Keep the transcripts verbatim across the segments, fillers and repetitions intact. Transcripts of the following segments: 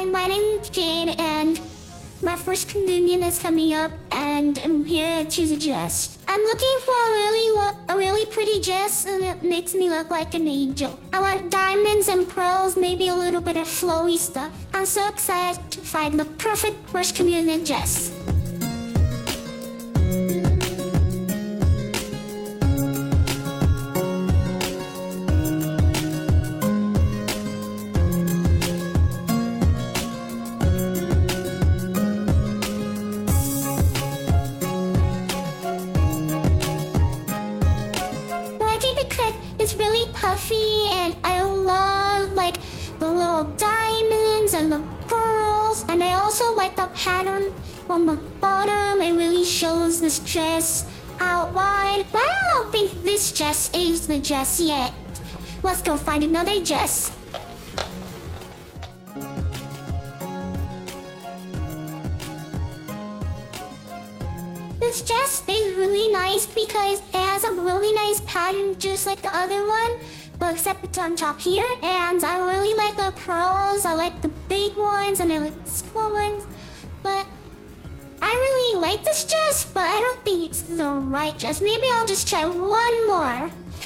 Hi, my name is Jade, and my first communion is coming up, and I'm here to suggest. I'm looking for a really, lo- a really pretty dress, and it makes me look like an angel. I want diamonds and pearls, maybe a little bit of flowy stuff. I'm so excited to find the perfect first communion dress. It's really puffy, and I love like the little diamonds and the pearls, and I also like the pattern on the bottom. It really shows this dress out wide, but I don't think this dress is the dress yet. Let's go find another dress. This dress is really nice because it has a really nice pattern just like the other one, but except it's on top here. And I really like the pearls. I like the big ones and I like the small ones. But I really like this dress, but I don't think it's the right dress. Maybe I'll just try one more.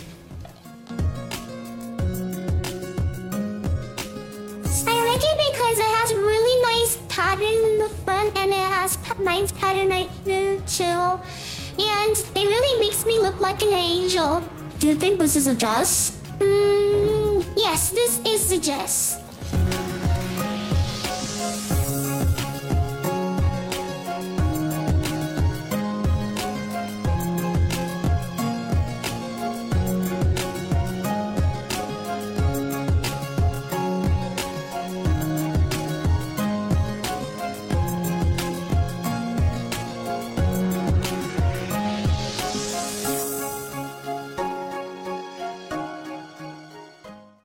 I like it because it has a really nice pattern in the front, and it has a nice pattern right here too. And it really makes me look like an angel. Do you think this is a dress? Mm, yes, this is the dress.